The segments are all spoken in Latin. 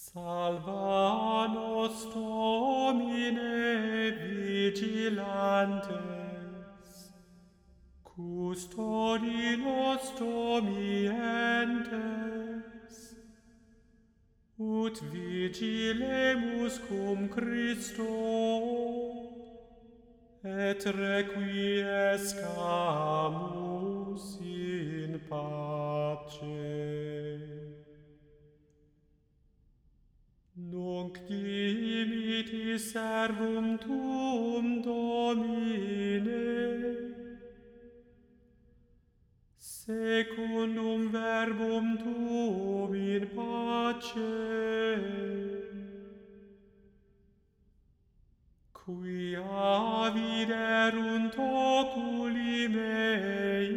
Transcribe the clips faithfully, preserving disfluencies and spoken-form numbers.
Salva nos Domine vigilantes, custodi nos domientes, ut vigilemus cum Christo, et requiescamus in pace. Nunc dimitis servum tuum, Domine, secundum verbum tuum in pace, quia viderunt oculi mei,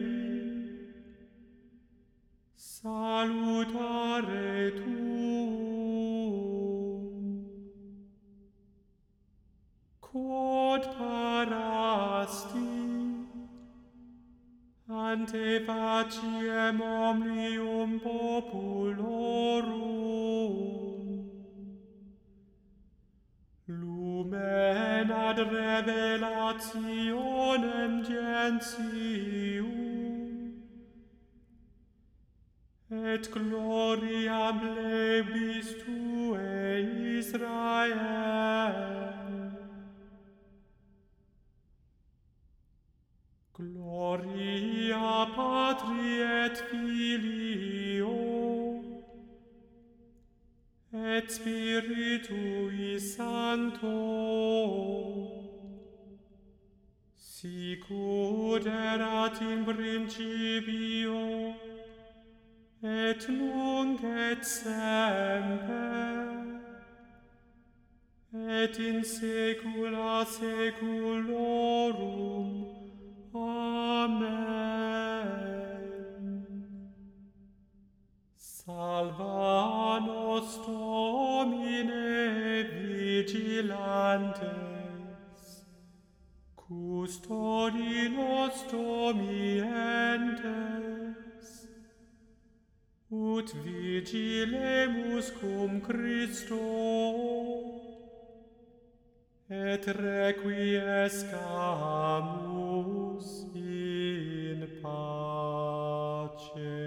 salutare tuum. Quod parasti ante faciem omnium populorum, lumen ad revelationem gentium, et gloriam plebis tuae Israel. Gloria Patri et Filio et Spiritui Sancto, sicut erat in principio et nunc et semper et in saecula saeculorum. Amen. Salva nos Domine vigilantes, custodi nos domientes, ut vigilemus cum Christo, et requiescamus in pace.